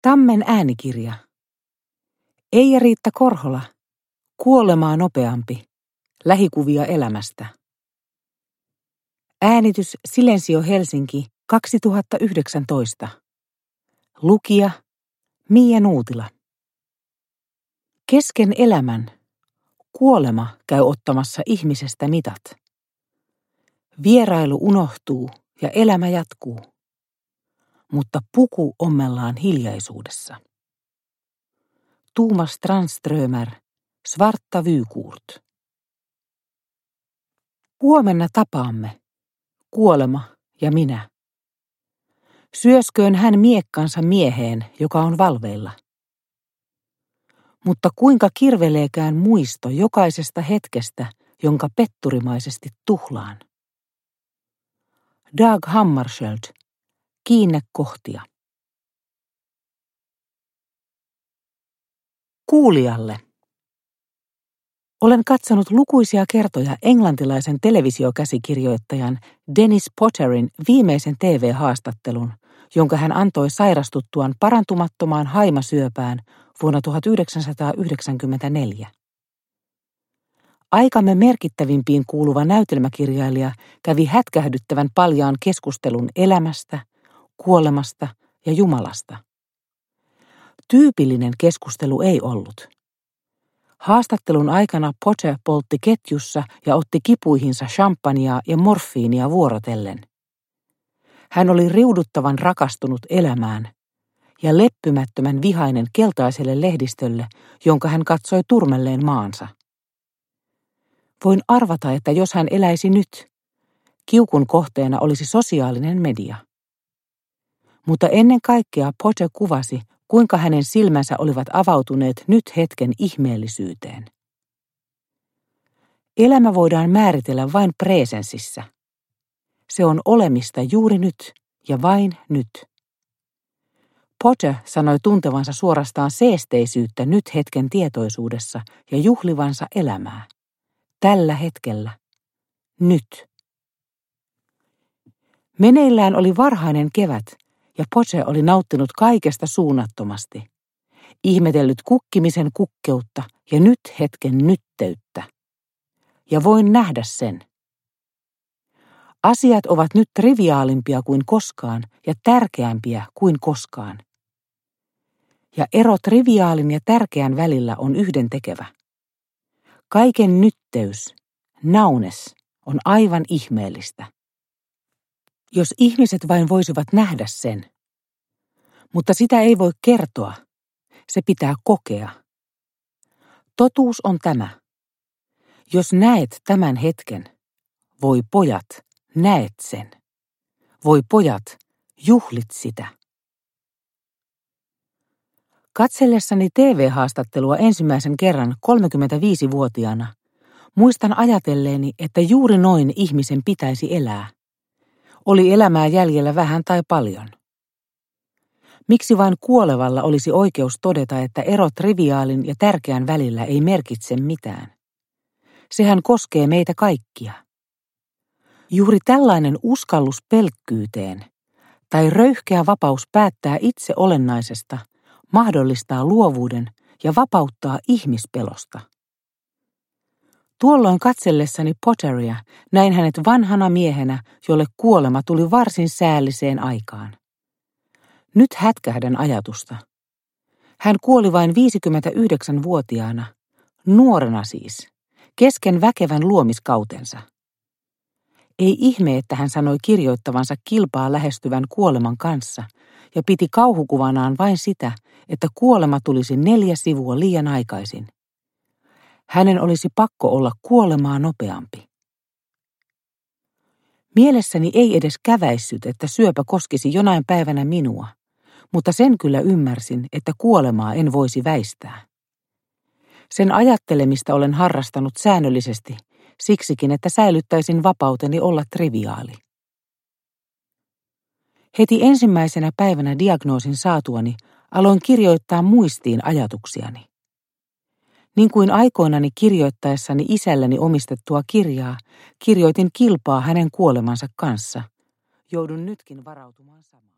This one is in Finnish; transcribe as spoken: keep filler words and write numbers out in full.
Tammen äänikirja. Eija-Riitta Korhola. Kuolemaa nopeampi. Lähikuvia elämästä. Äänitys Silensio Helsinki kaksituhattayhdeksäntoista. Lukija Miia Nuutila. Kesken elämän kuolema käy ottamassa ihmisestä mitat. Vierailu unohtuu ja elämä jatkuu. Mutta puku ommellaan hiljaisuudessa. Tuomas Tranströmer, Svarta Vykurt. Huomenna tapaamme, kuolema ja minä. Syösköön hän miekkansa mieheen, joka on valveilla. Mutta kuinka kirveleekään muisto jokaisesta hetkestä, jonka petturimaisesti tuhlaan. Dag Hammarskjöld, Kiinnekohtia. Kuulijalle. Olen katsonut lukuisia kertoja englantilaisen televisiokäsikirjoittajan Dennis Potterin viimeisen T V-haastattelun, jonka hän antoi sairastuttuaan parantumattomaan haimasyöpään vuonna tuhatyhdeksänsataayhdeksänkymmentäneljä. Aikamme merkittävimpiin kuuluva näytelmäkirjailija kävi hätkähdyttävän paljaan keskustelun elämästä, kuolemasta ja Jumalasta. Tyypillinen keskustelu ei ollut. Haastattelun aikana Potter poltti ketjussa ja otti kipuihinsa champagnea ja morfiinia vuorotellen. Hän oli riuduttavan rakastunut elämään ja leppymättömän vihainen keltaiselle lehdistölle, jonka hän katsoi turmelleen maansa. Voin arvata, että jos hän eläisi nyt, kiukun kohteena olisi sosiaalinen media. Mutta ennen kaikkea Potter kuvasi, kuinka hänen silmänsä olivat avautuneet nyt hetken ihmeellisyyteen. Elämä voidaan määritellä vain presensissä. Se on olemista juuri nyt ja vain nyt. Potter sanoi tuntevansa suorastaan seesteisyyttä nyt hetken tietoisuudessa ja juhlivansa elämää. Tällä hetkellä. Nyt. Meneillään oli varhainen kevät, ja Potter oli nauttinut kaikesta suunnattomasti. Ihmetellyt kukkimisen kukkeutta ja nyt hetken nytteyttä. Ja voin nähdä sen. Asiat ovat nyt triviaalimpia kuin koskaan ja tärkeämpiä kuin koskaan. Ja ero triviaalin ja tärkeän välillä on yhdentekevä. Kaiken nytteys, naunes, on aivan ihmeellistä. Jos ihmiset vain voisivat nähdä sen. Mutta sitä ei voi kertoa. Se pitää kokea. Totuus on tämä. Jos näet tämän hetken, voi pojat, näet sen. Voi pojat, juhlit sitä. Katsellessani T V-haastattelua ensimmäisen kerran kolmekymmentäviisivuotiaana, muistan ajatelleeni, että juuri noin ihmisen pitäisi elää. Oli elämää jäljellä vähän tai paljon. Miksi vain kuolevalla olisi oikeus todeta, että ero triviaalin ja tärkeän välillä ei merkitse mitään? Sehän koskee meitä kaikkia. Juuri tällainen uskallus pelkkyyteen tai röyhkeä vapaus päättää itse olennaisesta mahdollistaa luovuuden ja vapauttaa ihmispelosta. Tuolloin katsellessani Potteria näin hänet vanhana miehenä, jolle kuolema tuli varsin säälliseen aikaan. Nyt hätkähdän ajatusta. Hän kuoli vain viisikymmentäyhdeksänvuotiaana, nuorena siis, kesken väkevän luomiskautensa. Ei ihme, että hän sanoi kirjoittavansa kilpaa lähestyvän kuoleman kanssa ja piti kauhukuvanaan vain sitä, että kuolema tulisi neljä sivua liian aikaisin. Hänen olisi pakko olla kuolemaa nopeampi. Mielessäni ei edes käväissyt, että syöpä koskisi jonain päivänä minua, mutta sen kyllä ymmärsin, että kuolemaa en voisi väistää. Sen ajattelemista olen harrastanut säännöllisesti, siksikin, että säilyttäisin vapauteni olla triviaali. Heti ensimmäisenä päivänä diagnoosin saatuani aloin kirjoittaa muistiin ajatuksiani. Niin kuin aikoinani kirjoittaessani isälläni omistettua kirjaa, kirjoitin kilpaa hänen kuolemansa kanssa. Joudun nytkin varautumaan samaan.